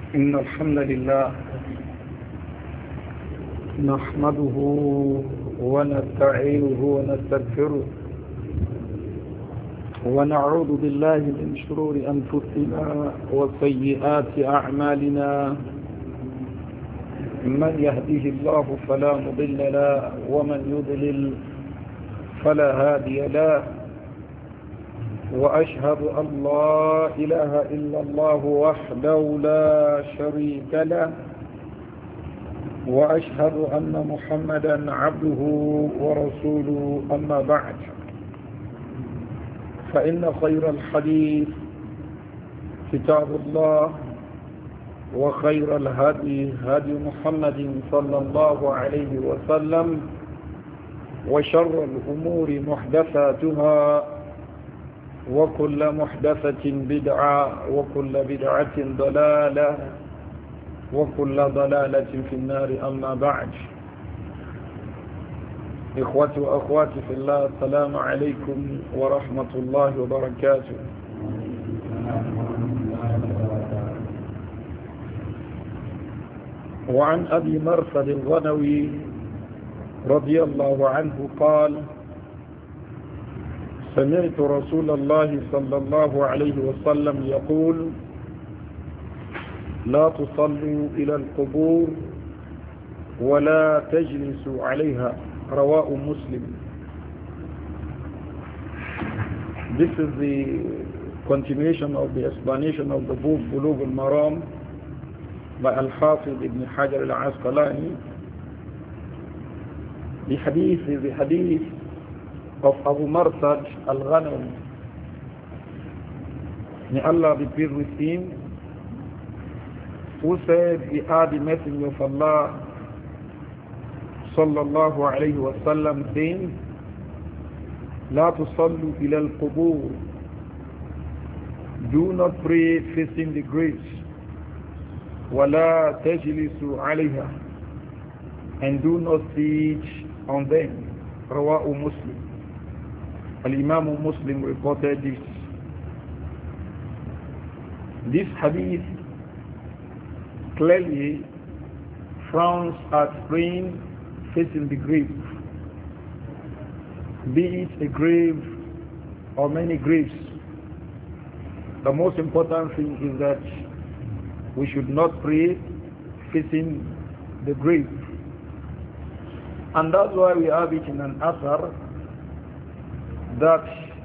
إن الحمد لله نحمده ونستعينه ونستغفره ونعوذ بالله من شرور أنفسنا وسيئات أعمالنا من يهده الله فلا مضل له ومن يضلل فلا هادي له وأشهد أن لا إله إلا الله وحده لا شريك له وأشهد أن محمدا عبده ورسوله أما بعد فإن خير الحديث كتاب الله وخير الهدي هدي محمد صلى الله عليه وسلم وشر الأمور محدثاتها وكل محدثة بدعة وكل بدعة ضلالة وكل ضلالة في النار أما بعد إخوتي وأخواتي في الله السلام عليكم ورحمة الله وبركاته. وعن أبي مرثد الغنوي رضي الله عنه قال سمعت رسول الله صلى الله عليه وسلم يقول لا تصلوا إلى القبور ولا تجلسوا عليها رواه مسلم. This is the continuation of the explanation of the book Bulugh al-Maram by Al-Hafiz ibn Hajar al-Asqalani. The hadith is the hadith of Abu Marthad al-Ghanawi. May Allah be pleased with him, who said he heard the Messenger of Allah sallallahu alayhi wa sallam saying, لا تصلوا إلى القبور, do not pray facing the graves, ولا تجلسوا عليها, and do not sit on them. رواه مسلم. Al-Imam Muslim reported this. This hadith clearly frowns at praying facing the grave, be it a grave or many graves. The most important thing is that we should not pray facing the grave. And that's why we have it in an athar that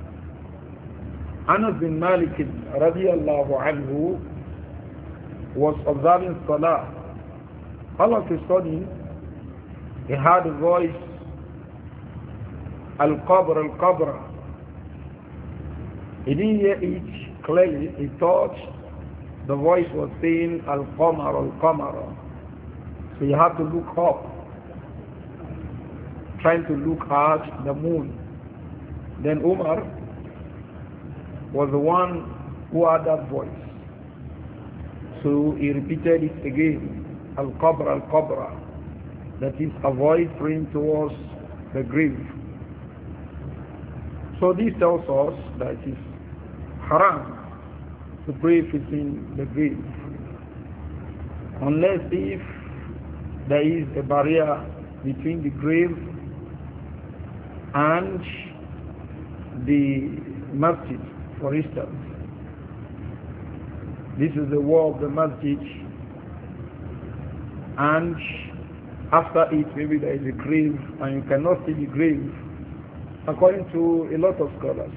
Anas bin Malik radiyallahu anhu was observing Salah. All of a sudden, he heard a voice, Al-Qabr, Al-Qabr. He didn't hear it clearly. He thought the voice was saying Al-Qamar, Al-Qamar. So he had to look up, trying to look at the moon. Then Umar was the one who had that voice. So he repeated it again, Al-Qabr, Al-Qabr. That is, avoid praying towards the grave. So this tells us that it is haram to pray facing the grave, unless if there is a barrier between the grave and the masjid, for instance. This is the wall of the masjid, and after it maybe there is a grave and you cannot see the grave, according to a lot of scholars.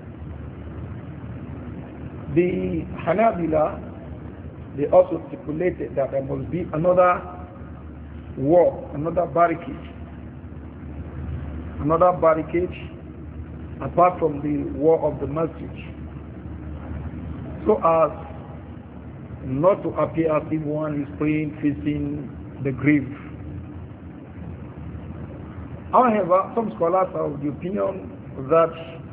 The Hanabila, they also stipulated that there must be another wall, another barricade apart from the wall of the masjid, so as not to appear as if one is praying facing the grave. However, some scholars are of the opinion that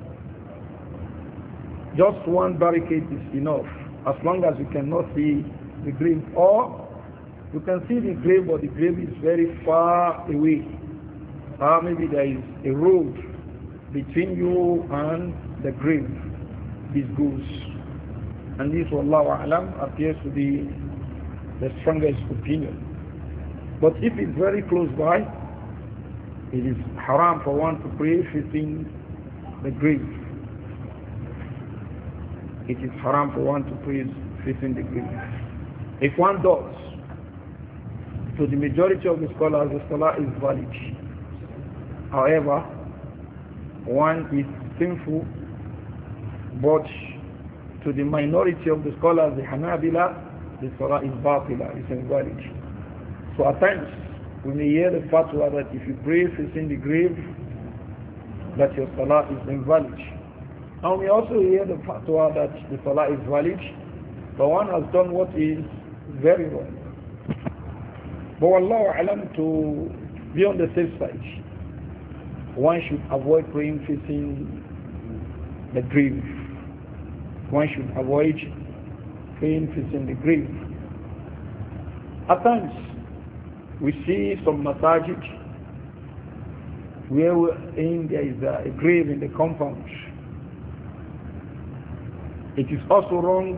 just one barricade is enough, as long as you cannot see the grave, or you can see the grave but the grave is very far away. Maybe there is a road between you and the grave. This goes. And this, wallahu a'lam, appears to be the strongest opinion. But if it's very close by, it is haram for one to pray facing the grave. It is haram for one to pray facing the grave. If one does, to the majority of the scholars, the salah is valid. However, one is sinful, but to the minority of the scholars, the Hanabila, the salah is batila, is invalid. So at times, we may hear the fatwa that if you pray facing the grave, that your salah is invalid. And we also hear the fatwa that the salah is valid, but one has done what is very wrong. But Wallahu alam, to be on the safe side, one should avoid praying facing the grave. One should avoid praying facing the grave. At times, we see some masajid where there is a grave in the compound. It is also wrong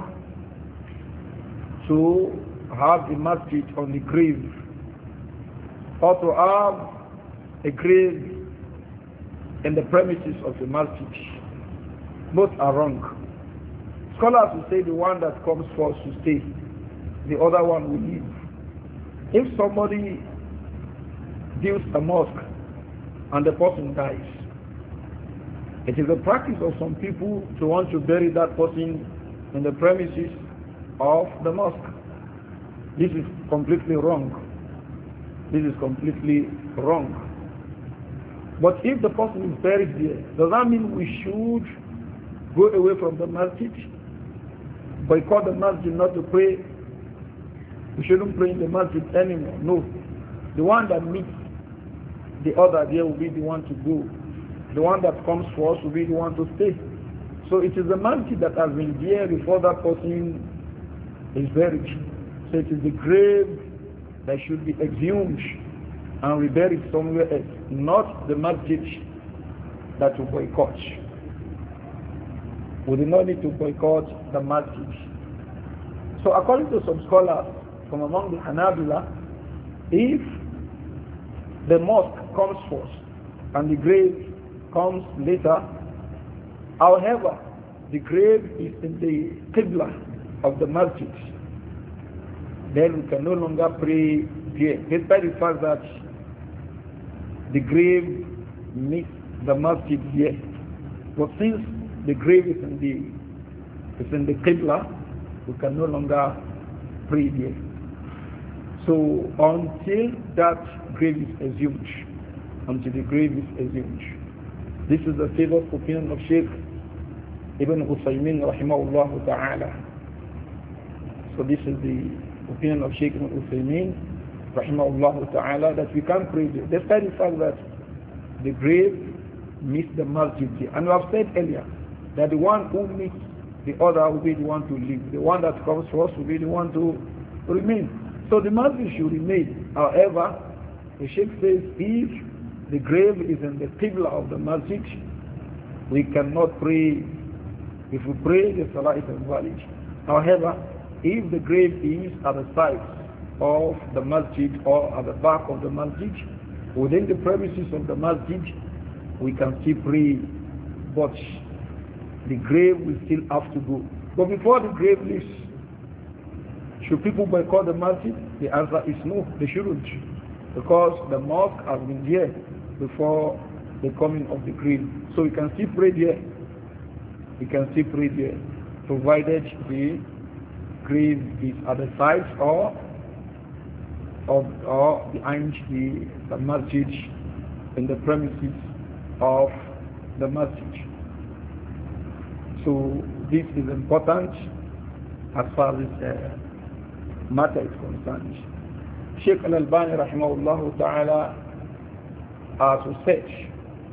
to have a masjid on the grave, or to have a grave in the premises of the masjid. Both are wrong. Scholars will say the one that comes first will stay, the other one will leave. If somebody builds a mosque and the person dies, it is a practice of some people to want to bury that person in the premises of the mosque. This is completely wrong. This is completely wrong. But if the person is buried there, does that mean we should go away from the masjid? Boycott the masjid not to pray? We shouldn't pray in the masjid anymore. No. The one that meets the other there will be the one to go. The one that comes first will be the one to stay. So it is the masjid that has been there before that person is buried. So it is the grave that should be exhumed and reburied somewhere else, not the masjid that will boycott. We do not need to boycott the masjid. So according to some scholars from among the Hanabila, if the mosque comes first and the grave comes later, however, the grave is in the qibla of the masjid, then we can no longer pray there, despite the fact that the grave meets the masjid here. But since the grave is in the qibla, we can no longer pray there. So until that grave is assumed, until the grave is assumed, this is the favored opinion of Sheikh Ibn Uthaymin rahimahullah ta'ala. So this is the opinion of Sheikh Ibn Uthaymin rahimahullah ta'ala, that we can't pray there, despite the fact that the grave meets the masjid here. And we have said earlier that the one who meets the other will be the one to leave. The one that comes first will be the one to remain. So the masjid should remain. However, the Sheikh says if the grave is in the qibla of the masjid, we cannot pray. If we pray, the salah is invalid. However, if the grave is at the side of the masjid or at the back of the masjid, within the premises of the masjid, we can still pray, but the grave will still have to go. But before the grave leaves, should people boycott the masjid? The answer is no, they shouldn't, because the mosque has been there before the coming of the grave. So we can still pray there. We can still pray there, provided the grave is at the side or behind the masjid, in the premises of the masjid. So this is important as far as this matter is concerned. Sheikh Al-Albani rahimahullah ta'ala to say,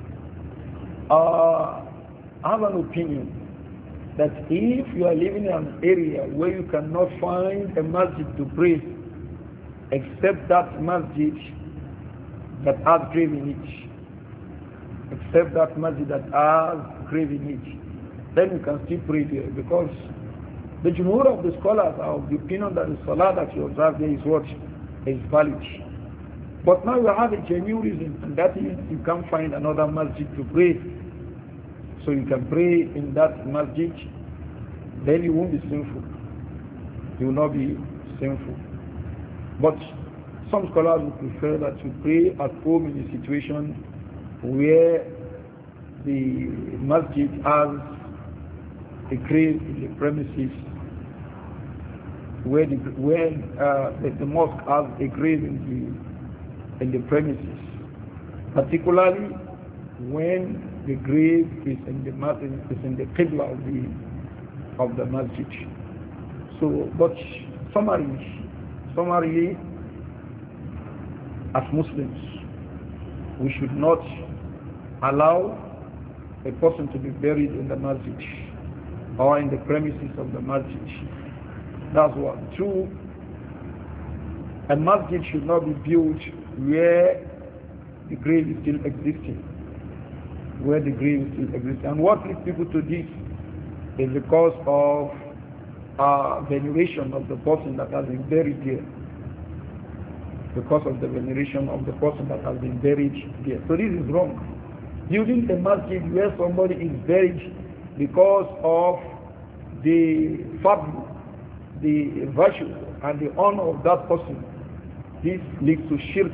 I have an opinion that if you are living in an area where you cannot find a masjid to pray except that masjid that has grave in it, except that masjid that has grave in it, then you can still pray there, because The jumhur of the scholars are of the opinion that the salah that you observe there is what is valid. But now you have a genuine reason, and that is you can't find another masjid to pray. So you can pray in that masjid, then you won't be sinful. You will not be sinful. But some scholars would prefer that you pray at home in a situation where the masjid has a grave in the premises, where the mosque has a grave in the premises, particularly when the grave is in the qibla of the masjid. So, but summarily, as Muslims, we should not allow a person to be buried in the masjid or in the premises of the masjid. That's one. Two, a masjid should not be built where the grave is still existing. Where the grave is still existing. And what leads people to this is because of veneration of the person that has been buried there. Because of the veneration of the person that has been buried there. So this is wrong. Building a masjid where somebody is buried because of the fadl, the virtue and the honor of that person, this leads to shirk.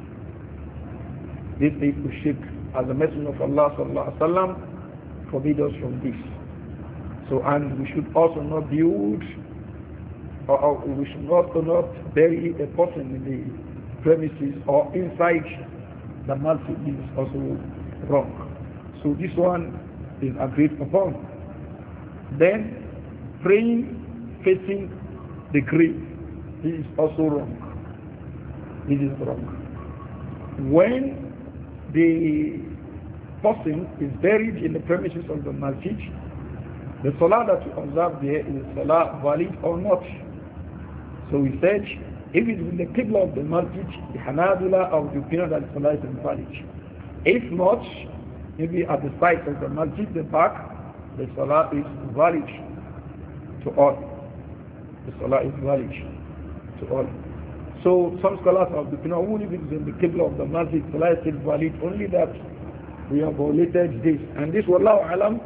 This leads to shirk, as the Messenger of Allah sallallahu alaihi wasallam forbid us from this. So, and we should also not build, or we should also not bury a person in the premises or inside the masjid. This is also wrong. So this one is agreed upon. Then praying facing the grave, this is also wrong. This is wrong. When the person is buried in the premises of the masjid, the salah that you observe there is salah valid or not. So we said, if it is in the qibla of the masjid, the Hanabila of the opinion that the salah is invalid. If not, maybe at the site of the masjid, the back, the salah is valid to all. The salah is valid to all. So some scholars of the opinion, only if it is in the qibla of the masjid, salah is still valid, only that we have violated this. And this, wallahu alam,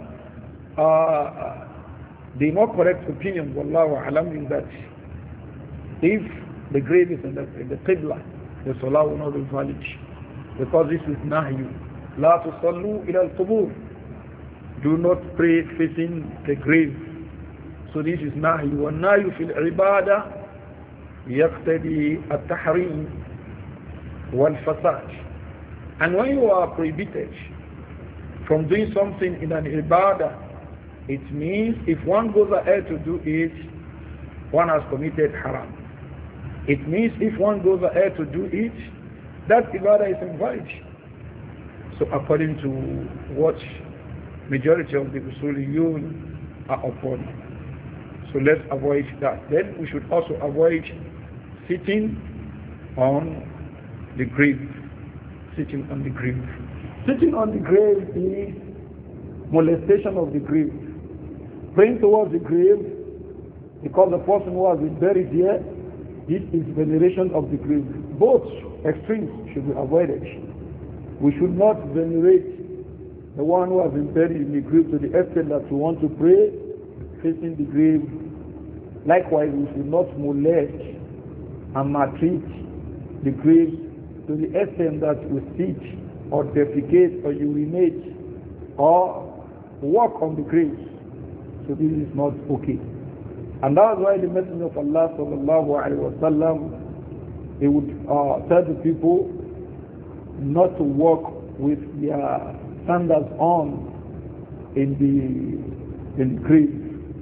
the more correct opinion, wallahu alam, is that if the grave is in the qibla, the salah will not be valid. Because this is nahyu. La tusallu ila al-qubur. Do not pray facing the grave. So this is nahyu. وَالنَّهْيُ فِي الْعِبَادَةِ يَقْتَدِي التَّحْرِيمِ وَالْفَسَادِ. And when you are prohibited from doing something in an ibadah, it means if one goes ahead to do it, one has committed haram. It means if one goes ahead to do it, that ibadah is invalid. So according to what majority of the usuliyun are upon. So let's avoid that. Then we should also avoid sitting on the grave. Sitting on the grave. Sitting on the grave is molestation of the grave. Praying towards the grave because the person who has been buried here, this is veneration of the grave. Both extremes should be avoided. We should not venerate the one who has been buried in the grave to the extent that we want to pray facing the grave. Likewise, we should not molest and maltreat the grave to the extent that we sit or defecate or urinate or walk on the grave. So this is not okay. And that's why the Messenger of Allah sallallahu alaihi wasallam, he would tell the people not to walk with their sandals on in the grave,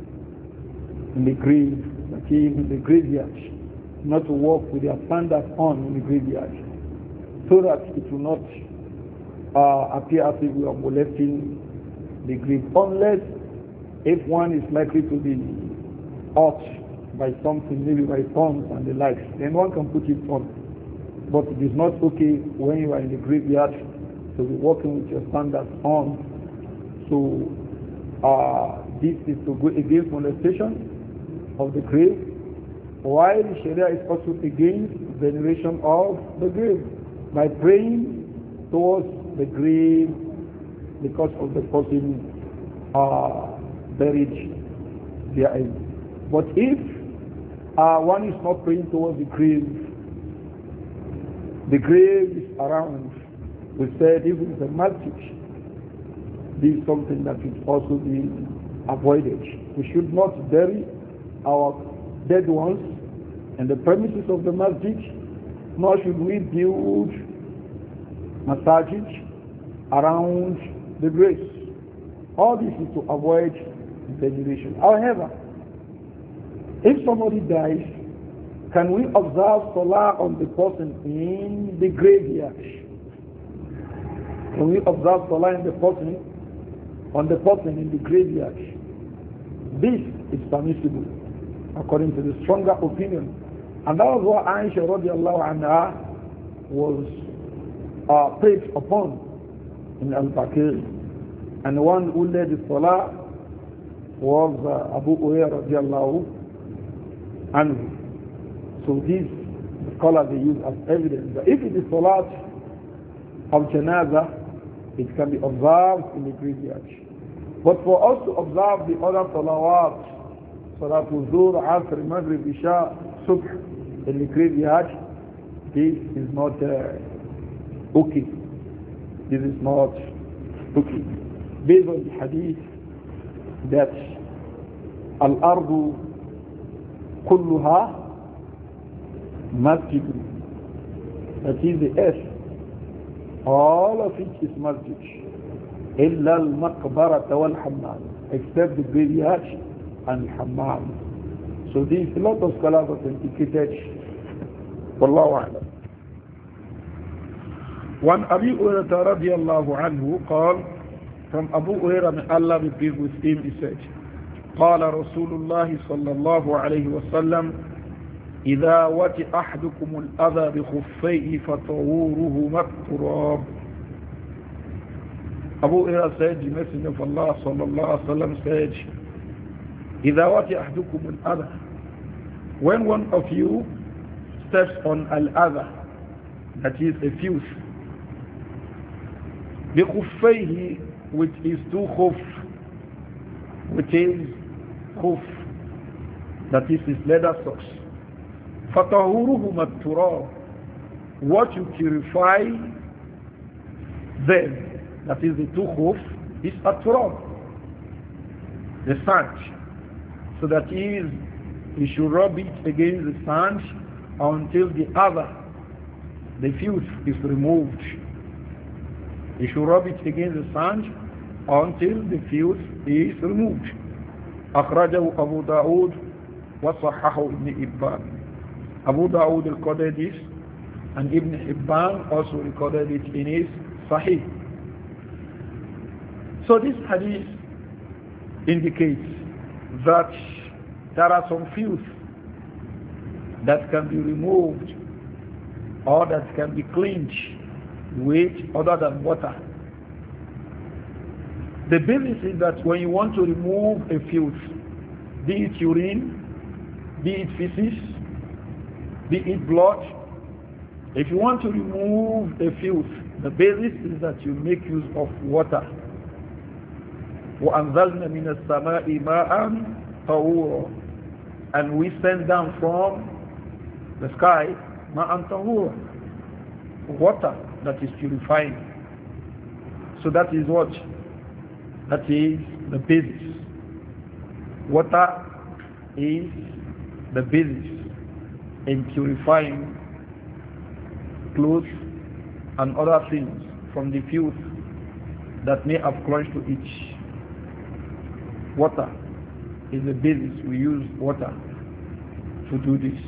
that is in the graveyard, not to walk with their sandals on in the graveyard, so that it will not appear as if we are molesting the grave, unless if one is likely to be hurt by something, maybe by thorns and the like, then one can put it on. But it is not okay when you are in the graveyard to be walking with your sandals on. So this is to go against molestation of the grave, while Sharia is also against veneration of the grave by praying towards the grave because of the person buried therein. But if one is not praying towards the grave is around, we said even the masjid, this is something that should also be avoided. We should not bury our dead ones in the premises of the masjid, nor should we build masajid around the graves. All this is to avoid veneration. However, if somebody dies, can we observe salah on the person in the graveyard? Can we observe salah on the person in the graveyard? This is permissible according to the stronger opinion. And that was what Aisha radiallahu anha was prayed upon in Al-Baqir. And the one who led the salah was Abu Hurairah radiallahu anhu. So these scholars they use as evidence that if it is salat of janazah, it can be observed in the graveyard. But for us to observe the other salawat, Salatul Zuhr, Asr, Maghrib, Isha, Subh in the graveyard, this is not okay. This is not okay. Based on the hadith that Al-Ardu kulluha masjid, that is the earth, all of it is masjid, illa al-maqbarata wal-hammam, except the graveyard and hammam. So these a lot of scholars authenticated. Wallahu a'lam. وعن أبي هريرة رضي الله عنه قال, from Abu Hurairah, may Allah be pleased with him, he said, قال رسول الله صلى الله عليه وسلم إذا وطئ أحدكم الأذى بخفيه فطهورهما التراب. Abu Hurairah said, the Messenger of Allah صلى الله عليه وسلم said, إذا وطئ أحدكم الأذى, when one of you steps on al-adha, that is a fuse, بخفيه, with his two khuf, which is khuf, that is his leather socks. فَطَهُورُهُمَا التُّرَابُ, what you purify them, that is the two khuf, is at-turab, the sand. So that is, you should rub it against the sand until the other, the fuse, is removed. You should rub it against the sand until the fuse is removed. أخرجه أبو داود وصححه ابن Hibban. Abu Dawud recorded this, and Ibn Hibban also recorded it in his Sahih. So this hadith indicates that there are some fuse that can be removed or that can be cleaned with other than water. The basis is that when you want to remove a fuse, be it urine, be it feces, be it blood, if you want to remove a fuse, the basis is that you make use of water. وَأَنزَلْنَا مِنَ السَّمَاءِ مَاءً طَهُورًا, and we send down from the sky مَاءً طَهُورًا, water that is purifying. So that is what? That is the basis. Water is the basis in purifying clothes and other things from the filth that may have clung to each. Water is the basis. We use water to do this.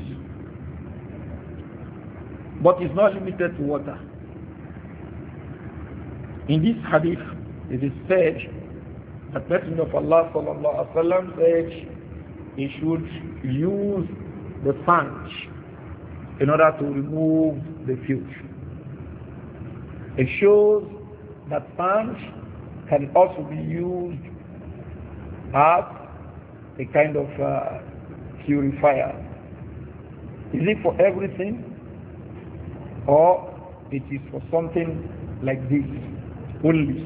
But it's not limited to water. In this hadith, it is said that Messenger of Allah sallallahu alaihi wasallam said he should use the sand in order to remove the filth. It shows that sand can also be used as a kind of purifier. Is it for everything, or it is for something like this only?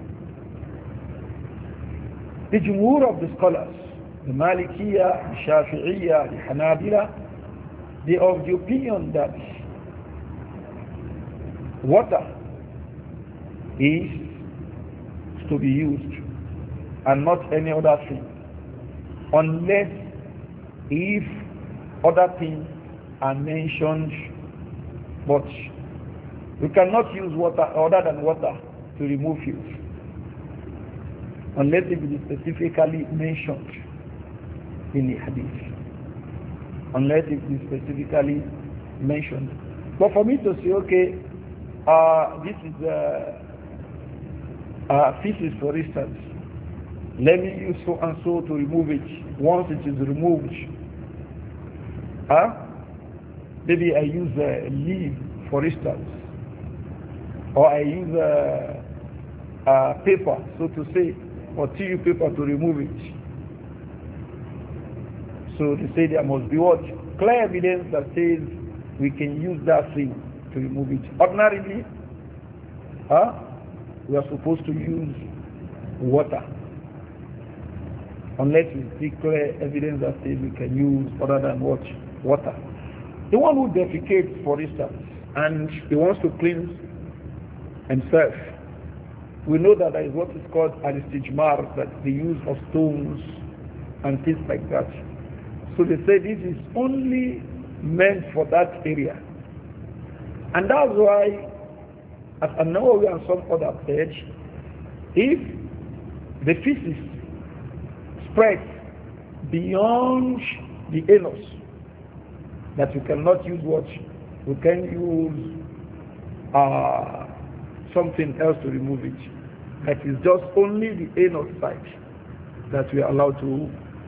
The Jumhur of the scholars, the Malikiya, the Shafi'iyya, the Hanabila, they are of the opinion that water is to be used and not any other thing, unless if other things are mentioned, but we cannot use water other than water to remove filth, unless it is specifically mentioned in the hadith. Unless it is specifically mentioned. But for me to say, okay, this is feces, for instance, let me use so and so to remove it. Once it is removed, maybe I use a leaf, for instance, or I use paper, so to say, or tissue paper to remove it. So they say there must be what? Clear evidence that says we can use that thing to remove it. Ordinarily, we are supposed to use water, unless we see clear evidence that says we can use other than what? Water. The one who defecates, for instance, and he wants to cleanse himself, we know that there is what is called al-istijmar, that the use of stones and things like that. So they say this is only meant for that area. And that's why, as An-Nawawi and some other said, if the feces spreads beyond the anus, that we cannot use what? We can use something else to remove it. That is just only the anus side that we are allowed to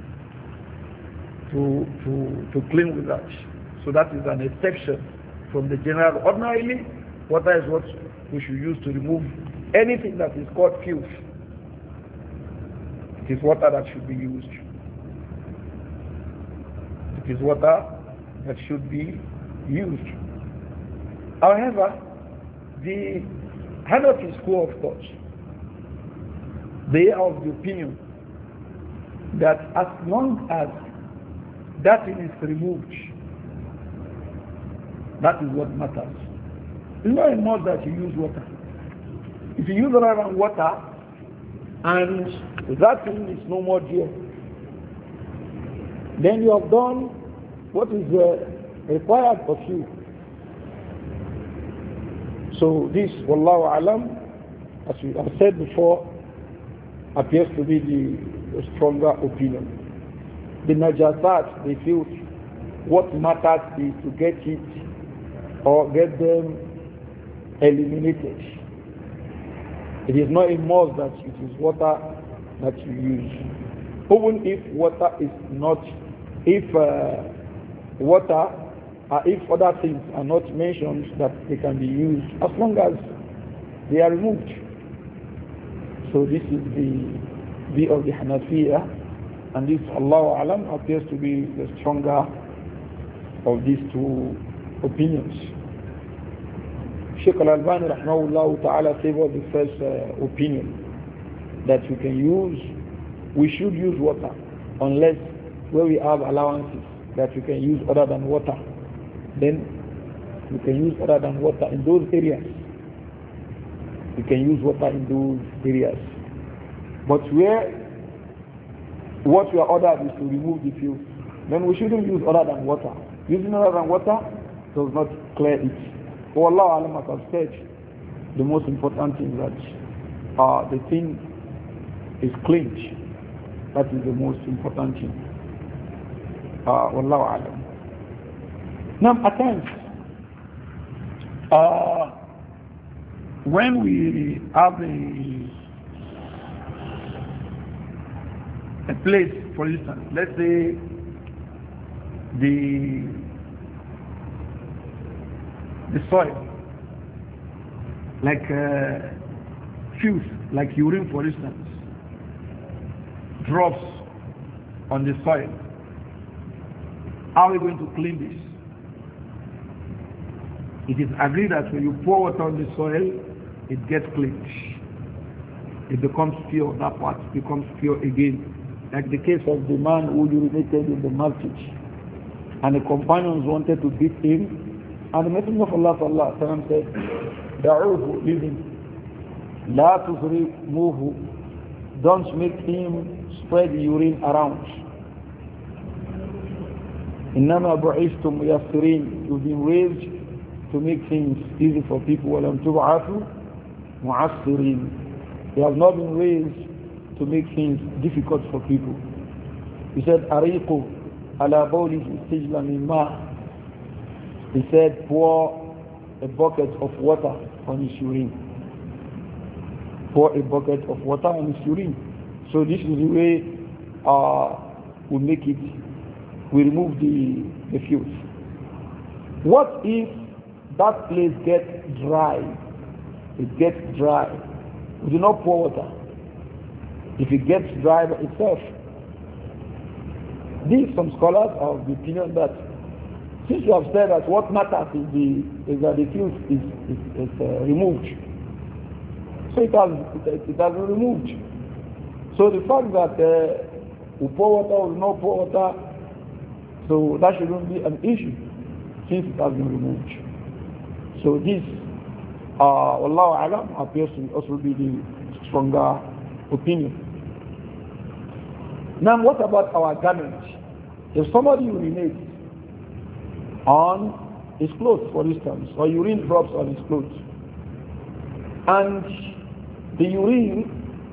clean with that. So that is an exception from the general. Ordinarily, water is what we should use to remove anything that is called filth. It is water that should be used. It is water that should be used. However, the Hanafi school of thought, they are of the opinion that as long as that thing is removed, that is what matters. It's not enough that you use water. If you use other than water and that thing is no more there, then you have done what is required of you. So this, Wallahu Alam, as we have said before, appears to be the stronger opinion. The najasat, they feel what matters is to get it or get them eliminated. It is not a must that it is water that you use. Even if water is not, if other things are not mentioned that they can be used, as long as they are removed. So this is the view of the Hanafiya, and this, Allahu Alam, appears to be the stronger of these two opinions. Shaykh Al-Albani rahmahullah ta'ala favored the first opinion, that we should use water, unless where we have allowances that we can use other than water. Then we can use other than water in those areas. We can use water in those areas. But where what we are ordered is to remove the filth, then we shouldn't use other than water. Using other than water does not clear it. For Allah Alam, as I've said, the most important thing is that the thing is cleaned. That is the most important thing. Wallahu Alam. Now, at times, when we have a place, for instance, let's say the soil, like filth, like urine, for instance, drops on the soil. How are we going to clean this? It is agreed that when you pour water on the soil, it gets cleaned. It becomes pure. That part becomes pure again. Like the case of the man who urinated in the masjid, and the companions wanted to beat him, and the Messenger of Allah sallallahu alaihi wasallam said, "Da'uhu, leave him. La tuzrimuhu. Don't make him spread the urine around. Innama bu'istum muyassirin. You've been raised to make things easy for people. Walam tub'athu mu'assirin. They have not been raised to make things difficult for people." He said, "Ariqu ala bawlihi sijla min ma." He said, pour a bucket of water on his urine. Pour a bucket of water on his urine. So this is the way we make it. We remove the filth. What if that place gets dry? It gets dry. We do not pour water. If it gets dry by itself. Some scholars are of the opinion that since you have said that what matters is that the filth is removed. So it has been removed. So the fact that we pour water or no pour water, so that shouldn't be an issue since it has been removed. So this, Wallahu Alam, appears to also be the stronger opinion. Now what about our garments? If somebody urinates on his clothes, for instance, or urine drops on his clothes, and the urine,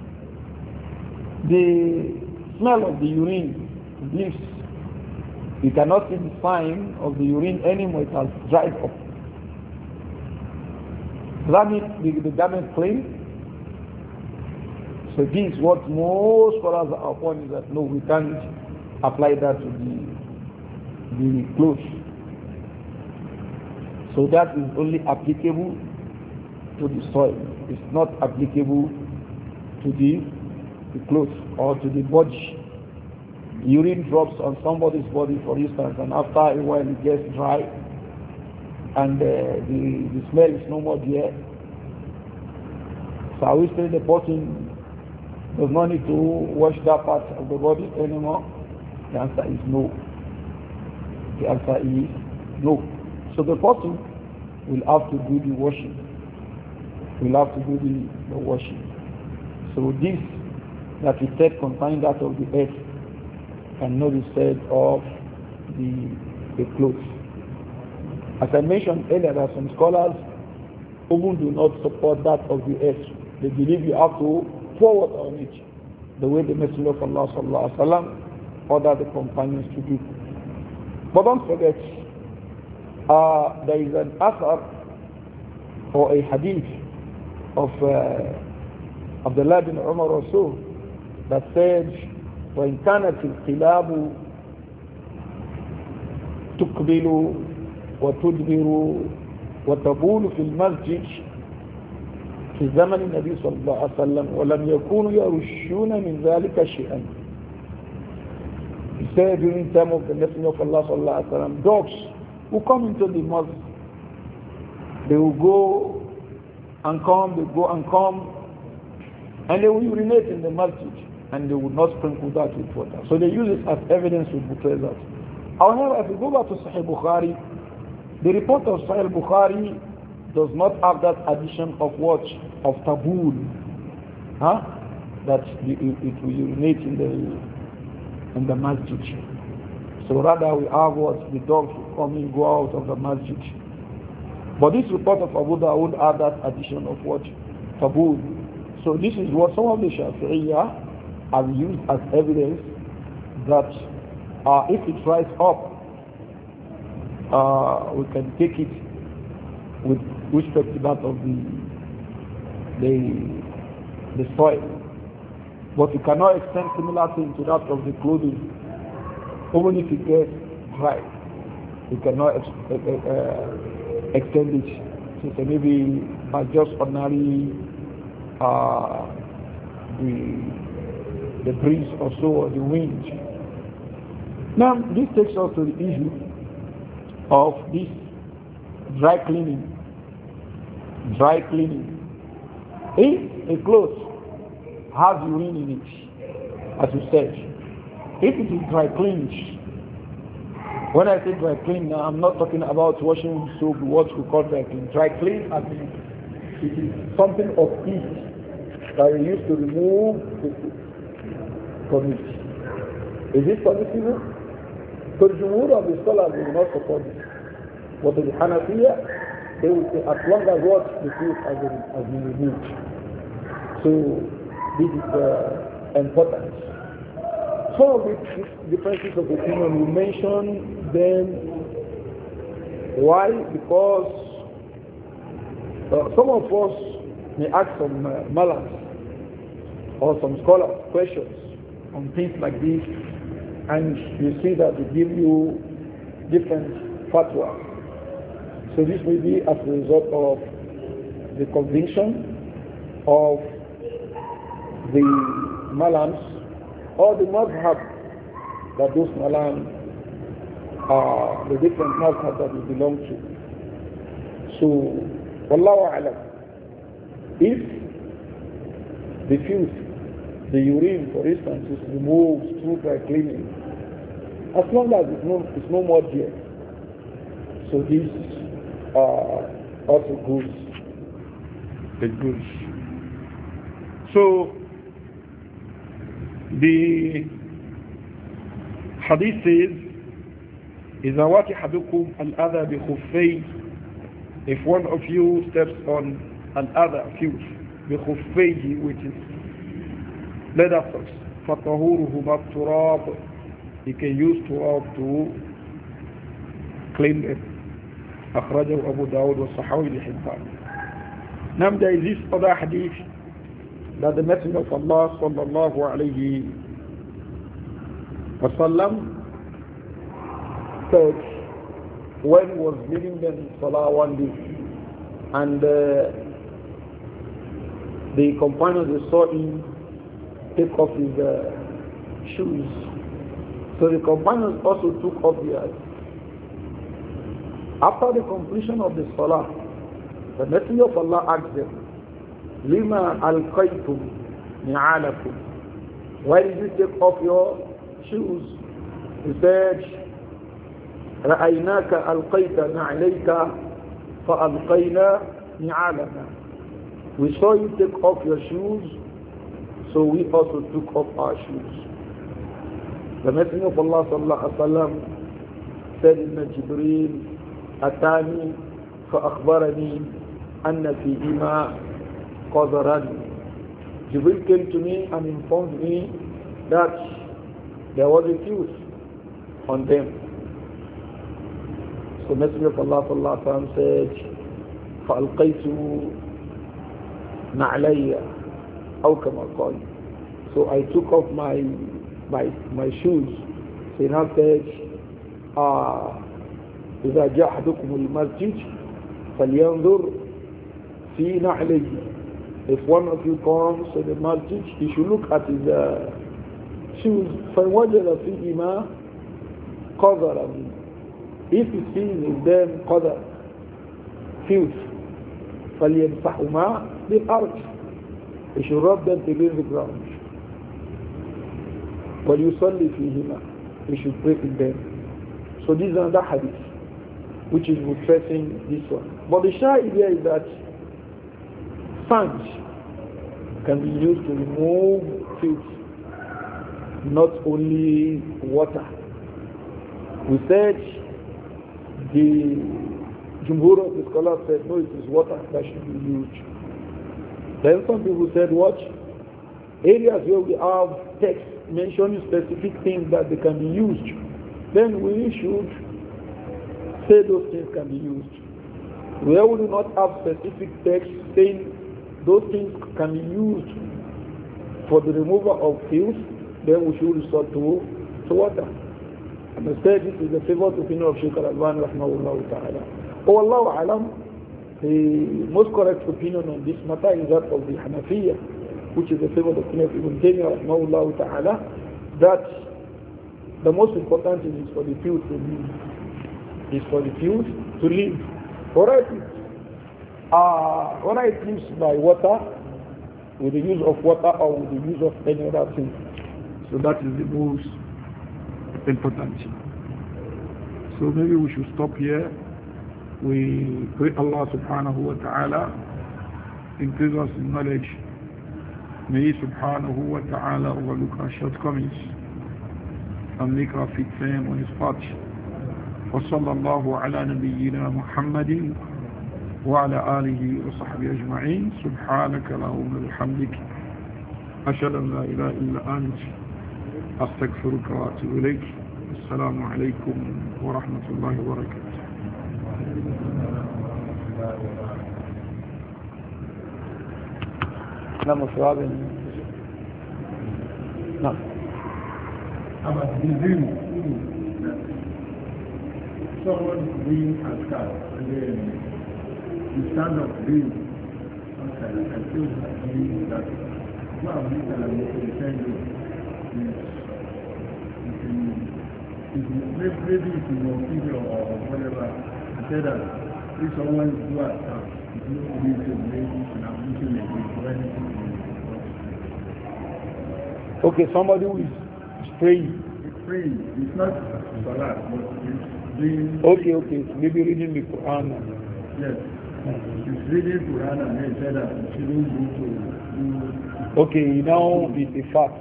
the smell of the urine leaves, you cannot see the sign of the urine anymore, it has dried up. Does that mean the garment clean? So this is what most scholars are upon, is that no, we can't apply that to the clothes. So that is only applicable to the soil. It's not applicable to the clothes or to the body. Urine drops on somebody's body, for instance, and after a while it gets dry and the smell is no more there. So I will say the person does not need to wash that part of the body anymore. The answer is no. The answer is no. So the person will have to do the washing. Will have to do the washing. So this that is said concerning that of the earth cannot be said of the clothes. As I mentioned earlier, there are some scholars who do not support that of the earth. They believe you have to pour water on it, the way the Messenger of Allah sallallahu alaihi wasallam ordered the companions to do. But don't forget, there is an asar or a hadith of Abdullah bin Umar Rasul that says, وَإِنْ كَانَتِ الْقِلَابُ تُقْبِلُ وَتُدْبِرُ وَتَبُولُ فِي الْمَسْجِدِ في زمن النبي صلى الله عليه وسلم ولم يكونوا يرشون من ذلك شيئا. He said during the time of the Messenger of Allah صلى الله عليه وسلم, dogs who come into the mosque, they will go and come, they go and come, and they will urinate in the masjid, and they will not sprinkle that with water. So they use it as evidence to betray that. However, if we go back to Sahih Bukhari, the report of Sahih Bukhari does not have that addition of what? Of taboo. That it will urinate in the masjid. So rather we have what? The dogs will come in, go out of the masjid. But this report of Abu Dawud have that addition of what? Taboo. So this is what some of the Shafi'iyah have used as evidence that if it dries up, we can take it with respect to that of the soil. But we cannot extend similar thing to that of the clothing. Even if it gets dry, we cannot extend it. So maybe by just ordinary the breeze or so, or the wind. Now, this takes us to the issue of this dry cleaning. Dry cleaning. If a cloth has urine in it, as you said, if it is dry cleaned, when I say dry clean, now I'm not talking about washing soap, what we call dry clean. Dry clean, I mean, it is something of heat that we use to remove the from it. Is it permissible? So the rule of the scholars will not support it. But the Hanafiya, they will say as long as what the food has been removed. So this is important. Some of the differences of opinion we mention them. Why? Because some of us may ask some malams or some scholars questions on things like this, and you see that they give you different fatwa. So this may be as a result of the conviction of the malams or the madhab that those malam are the different madhab that we belong to. So, wallahu a'lam, if the filth, the urine for instance, is removed through dry cleaning, as long as it's no more there, so this also goes. It goes. So the hadith says, إذا وات أحدكم الأذى بخفيه, if one of you steps on an other foot بخفيه, which is leather socks, فطهورهما التراب, he can use turab to clean them. أخرجه أبو داود والصحاوي لحبان. Now there is this other hadith that the Messenger of Allah sallallahu alayhi wasallam said when he was leading them salah one day, and the companions, they saw him take off his shoes. So the companions also took off theirs. After the completion of the salah, the Messenger of Allah asked them, Lima alqaytum ni'alakum, why did you take off your shoes? He said, رأيناك ألقيت نعليك فألقينا نعالنا. We saw you take off your shoes, so we also took off our shoes. The Messenger of Allah sallallahu alaihi wasallam said, Inna Jibreel atani فأخبرني أن فيهما قذران. Jibreel came to me and informed me that there was a fuse on them. So Messenger of Allah sallallahu alaihi wasallam said, فألقيت نعلي أو كما قال. So I took off my shoes. So he now said, إذا جاء أحدكم المسجد فلينظر في نعليه. If one of you comes to the masjid, he should look at his shoes. فوجد فيهما قذرا. If he sees in them قذر, filth, فليمسحهما بالأرض. He should rub them against the ground. وَلْيُصَلِّ فِيهِمَا. We should pray in them. So this is another hadith which is buttressing this one. But the shy idea is that sand can be used to remove filth, not only water. We said the Jumhur of the scholars said no, it is water that should be used. Then some people said what? Areas where we have text mentioning specific things that they can be used, then we should say those things can be used. Where we do not have specific text saying those things can be used for the removal of filth, then we should resort to water. And instead, this is the favored opinion of Shaykh Al-Albani rahmahullah ta'ala. Oh, Allahu alam, the most correct opinion on this matter is that of the Hanafiya, which is the favored opinion of Ibn Taymiyyah rahmahullah ta'ala, that The most important thing is for the field to live. Is for the field to live. Whether it lives by water, with the use of water or with the use of any other thing. So that is the most important thing. So maybe we should stop here. We pray Allah subhanahu wa ta'ala increase us in knowledge. May He subhanahu wa ta'ala overlook our shortcomings and make our feet firm on His path. وصلى الله على نبينا محمد وعلى آله وصحبه أجمعين سبحانك اللهم وبحمدك أشهد أن لا إله إلا أنت أستغفرك وأتوب إليك. السلام عليكم ورحمة الله وبركاته. نعم سؤال. نعم. Someone doing a car and then you stand up doing something and feel that now we can understand you. Maybe if you know video or whatever, you say that if someone do a car, you need to make an application or anything. Okay, somebody who is praying. It's praying. It's not salat, but it's Okay, maybe reading the Quran. Yes. It's reading Quran and then said that it shouldn't go to. Okay, now it's a fact.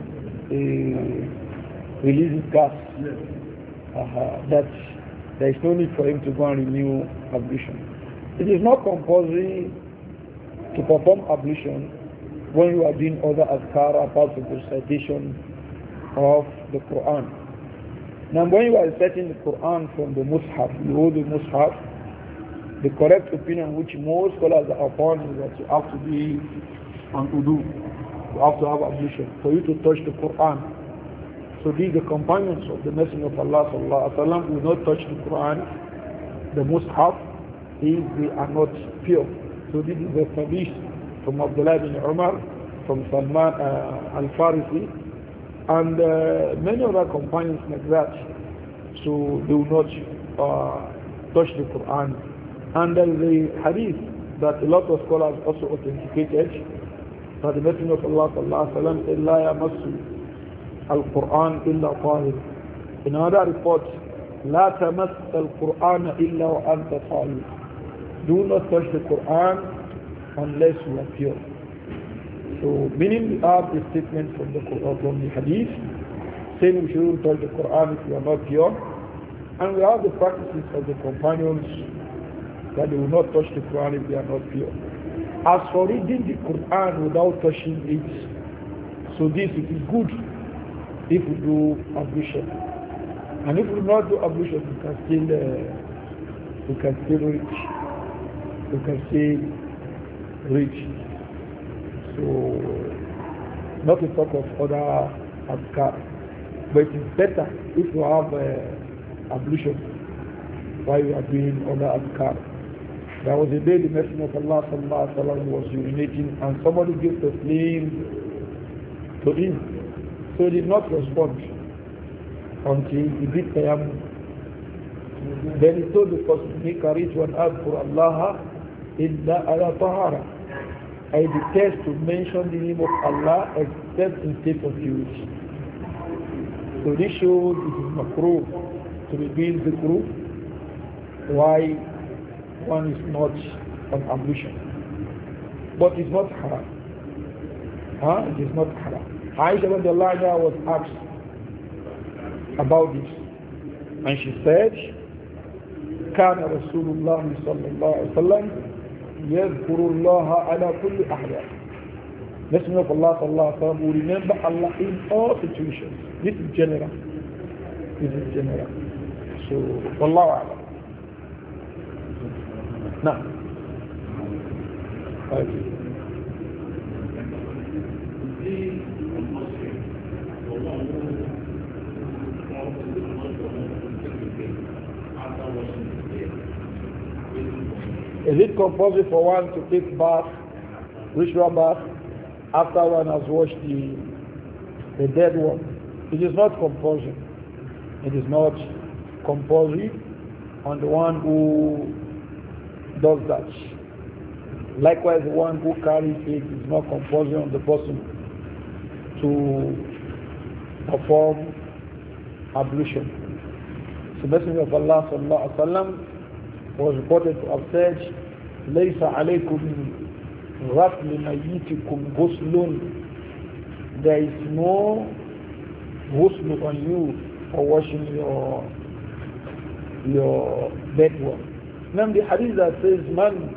Releases gas. Yes. That there is no need for him to go and renew ablution. It is not compulsory to perform ablution when you are doing other azkar apart from the recitation of the Quran. Now when you are reciting the Quran from the Mus'haf, you hold the Mus'haf, the correct opinion which most scholars are upon is that you have to be on wudu, you have to have ablution for you to touch the Quran. So these the companions of the Messenger of Allah sallallahu alaihi wasallam will not touch the Quran, the Mus'haf, if they are not pure. So this is established from Abdullah bin Umar, from Salman al-Farisi, and many other companions like that. So they will not touch the Quran. And there is a hadith that a lot of scholars also authenticated, that the Messenger of Allah sallallahu alaihi wasallam said, "La yamassu al-Quran illa tahir." In another report, "La tamass al-Quran illa wa anta tahir." Do not touch the Quran unless you are pure. So, meaning we have a statement from the hadith saying we shouldn't touch the Quran if we are not pure, and we have the practices of the companions that they will not touch the Quran if they are not pure. As for reading the Quran without touching it, so this it is good if we do ablution, and if we do not do ablution, we can still reach. We can still reach. So, not to talk of other azkar, but it is better if you have ablution while you are doing other azkar. There was a day the Messenger of Allah sallallahu alaihi wasallam was urinating and somebody gave the flame to him, so he did not respond until he did tayammum. Then he told the person, "Make a ritual and ask for Allah illa ala tahara." I detest to mention the name of Allah except in state of purity. So this shows it is makruh to reveal the group why one is not on ablution. But it's not haram. It is not haram. Aisha radiallahu anha was asked about this. And she said, كان رسول الله صلى الله عليه وسلم يذكر الله على كل أحيان. Messenger of Allah sallallahu alaihi wasallam will remember Allah in all situations. This is general. So, wallahu a'lam. Now, is it compulsory for one to take bath, ritual bath, after one has washed the dead one? It is not compulsory. It is not compulsory on the one who does that. Likewise, the one who carries it is not compulsory on the person to perform ablution. So the Messenger of Allah sallallahu alaihi wasallam was reported to have said, ليس عليكم غسل ميتكم غسل. There is no ghusl on you for washing your dead one. Now the hadith that says man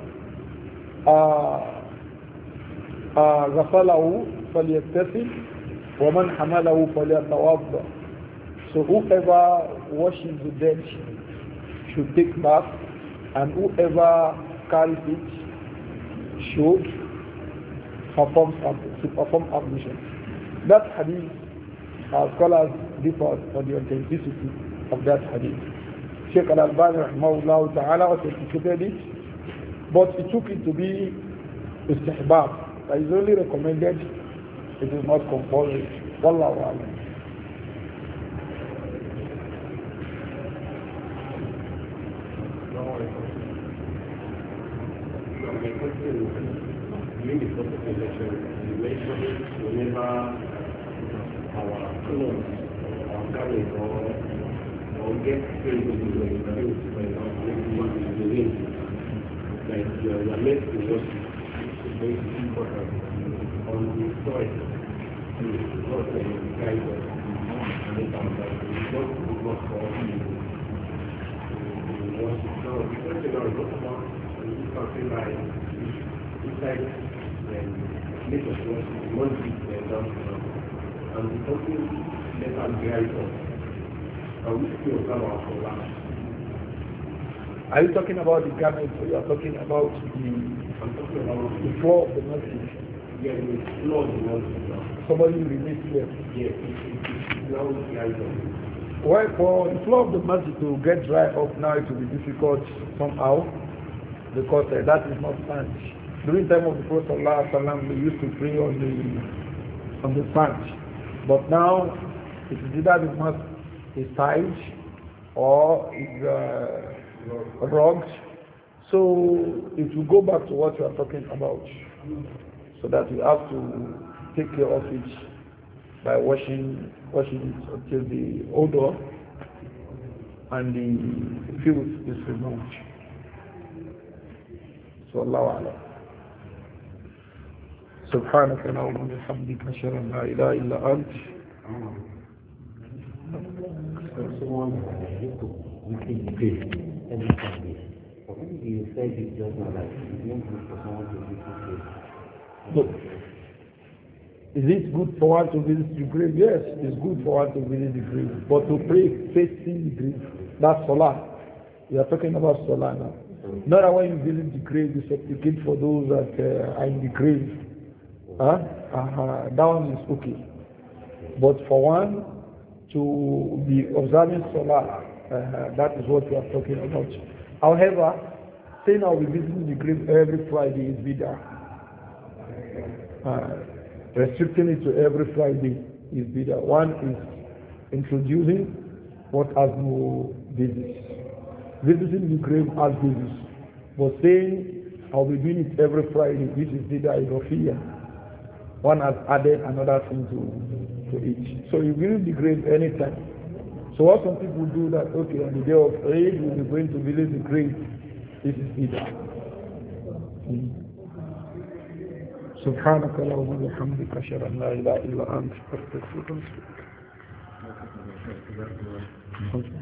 غسله فليغتسل ومن حمله فليتوضأ. So whoever washes the dead should take bath, and whoever carries it should perform ablution. That hadith, scholars differ on the authenticity of that hadith. Sheikh Al-Albani rahimahullah ta'ala authenticated it, but he took it to be istihbab. That is only recommended, it is not compulsory. Wallahu a'lam. Whenever our clothes or garments or get paid with the way, like you are meant to wash it, very important on the soil, not the kind of not for wash it. Now, the question I was about is something like inside make us wash one week down and the company let us drive up. And we still come out for that. Are you talking about the garment, or you are talking about I'm talking about the floor of the masjid? Yeah, the floor of the masjid. Somebody released here. Yeah, it's now drive up. Well, for the floor of the masjid to get dry up now, it will be difficult somehow, because that is not sand. During the time of the Prophet ﷺ, we used to pray on the sand. But now, it is either the mosque is tiled or is rugged. So it will go back to what you are talking about. So that you have to take care of it by washing it until the odor and the filth is removed. So Allah Alam. سبحانك اللهم وبحمدك أشهد أن لا إله إلا أنت. Look, is it good for one to visit the grave? Yes, it's good for one to visit the grave. But to pray facing the grave, that's Salah. We are talking about Salah now. Not that when you visit the grave, you supplicate for those that are in the grave. That one is okay. But for one to be observing Salah, that is what we are talking about. However, saying I'll be visiting the grave every Friday is bid'ah. Restricting it to every Friday is bid'ah. One is introducing what has no basis. Visiting the grave has basis. But saying I'll be doing it every Friday, this is bid'ah idofiyah. One has added another thing to it. So you visit the grave anytime. So what some people do that, okay, on the day of Eid, we'll be going to visit the grave. This is bid'ah. سبحانك اللهم وبحمدك أشهد أن لا إله إلا أنت أستغفرك وأتوب إليك.